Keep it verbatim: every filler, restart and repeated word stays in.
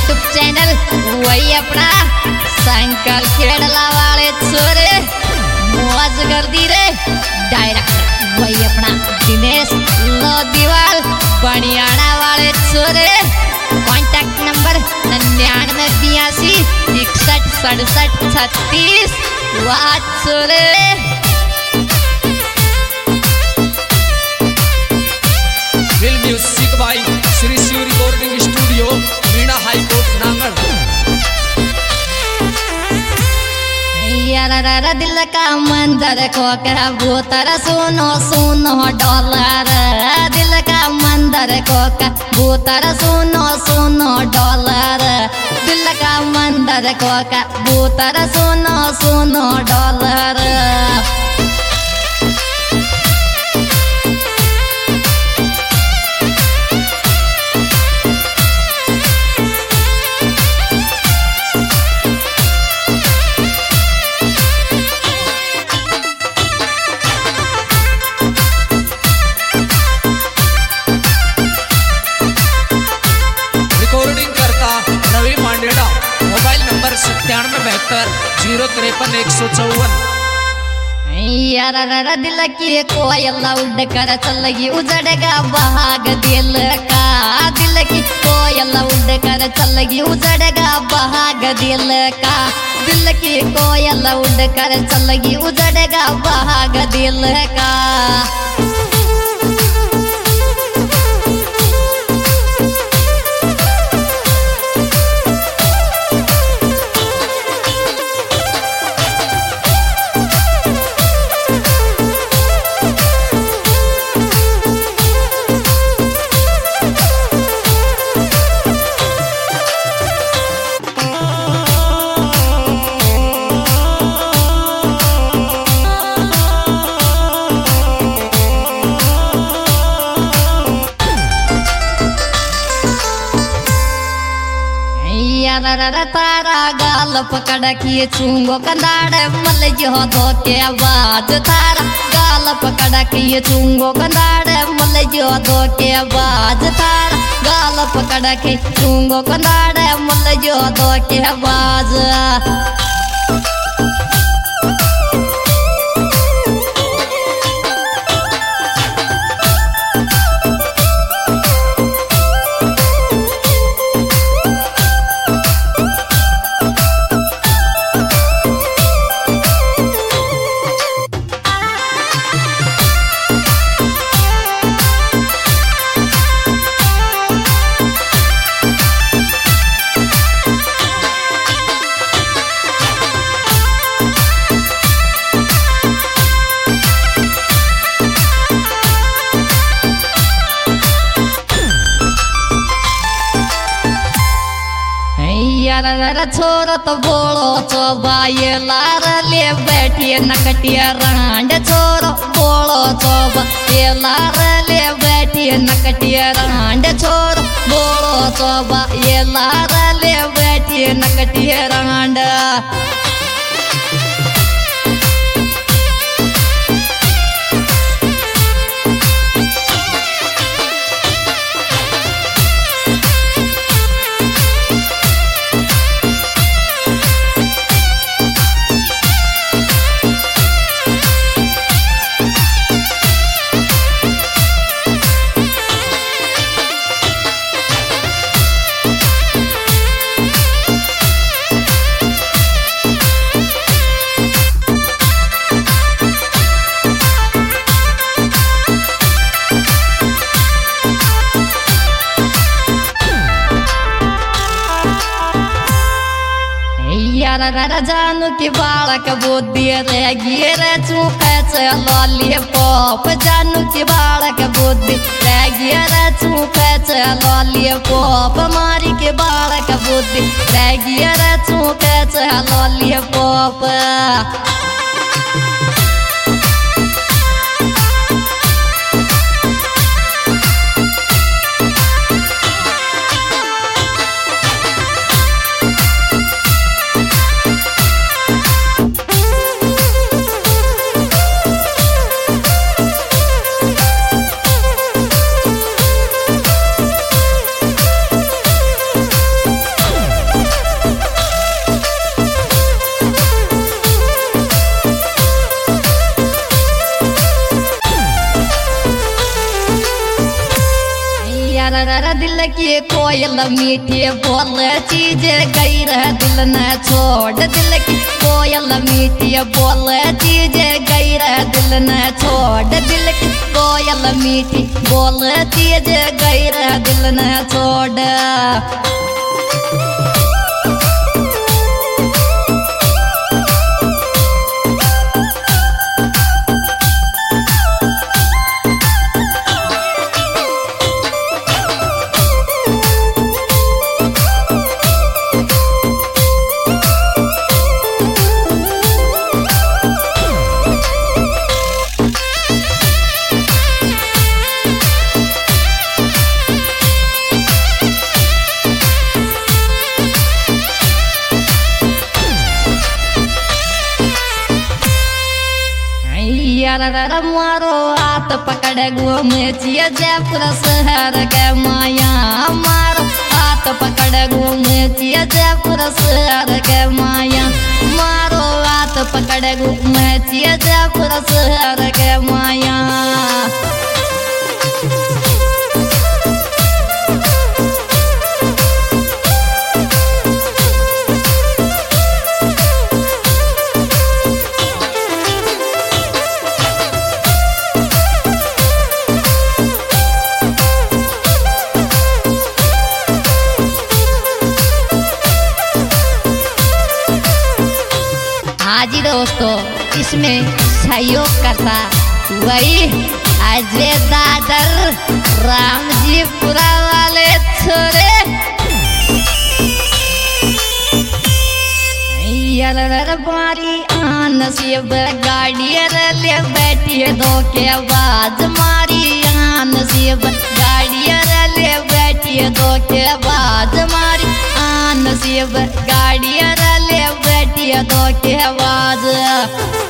YouTube channel वही अपना शंकर खेड़ला वाले छोरे मौज कर दी रे। डायरेक्टर वही अपना दिनेश लोदीवाल बनियाना वाले छोरे। कॉन्टैक्ट नंबर निन्यानवे बयासी इकसठ सड़सठ छत्तीस वाट छोरे। Film music by Shri Shiv recording studio Meena high court Nangal. यार दिल का मंदिर को क्या भूतर सुनो सुनो डॉलर। दिल का मंदिर को क्या भूतर सुनो सुनो डॉलर। दिल का मंदिर को क्या भूतर सुनो सुनो डॉलर। मोबाइल नंबर सत्तानवे बहत्तर जीरो तिरपन एक सौ चौवन। यार दिल की कोयल उड़ कर चलगी उजड़ेगा बहाग दिल का। दिल की कोयल उड़ कर चलगी उजड़ेगा बहाग दिल का। दिल की कोयल उड़ कर चलगी उजड़ेगा बहाग दिल का। तारा गाल पकड़ के चूंगो कंदाड़ मल जो धोके आवाज। तारा गाल पकड़ के चूंगो कंदाड़ मल जो धोके आवाज। तारा गाल पकड़ के चूंगो कंदाड़ मल जो धोके आवाज। छोरो तो बोलो तो बाये लार ले बैठिए नकटिया रांड। छोरो बोलो तो बाये लार ले बैठिए नकटिया रांड। छोरो बोलो तो बाये लार ले बैठिए नकटिया रांड। जानू की बालक बुद्धि रहेगी रे चूपे लॉलीपॉप। जानू की बालक बुद्धि रहेगी रे चूपे लॉलीपॉप। मारी के बालक बुद्धि रहेगी रे चूपे लॉलीपॉप। कोयल मीठी बोले चीज गैर दिल न छोड़ दिल की कोयल मीठी बोले चीज गैर दिल न छोड़ दिल की कोयल मीठी बोले चीज गैर दिल न छोड़। मारो हाथ पकड़ घूमे चिया जयपुर शहर के माया मारो हाथ पकड़ घूमे चिया जयपुर शहर के माया मारो हाथ पकड़ घूमे चिया जयपुर शहर के माया। हाजी दोस्तों इसमें सहयोग करता वही अजय दादर रामजीपुरा वाले छोरे मारी आन नसीब गाड़ी ले बैठी दो के आवाज मारी आन नसीब गाड़ी ले बैठी दो के आवाज मारी आन नसीब गाड़ी ले बैठी दो के आवाज।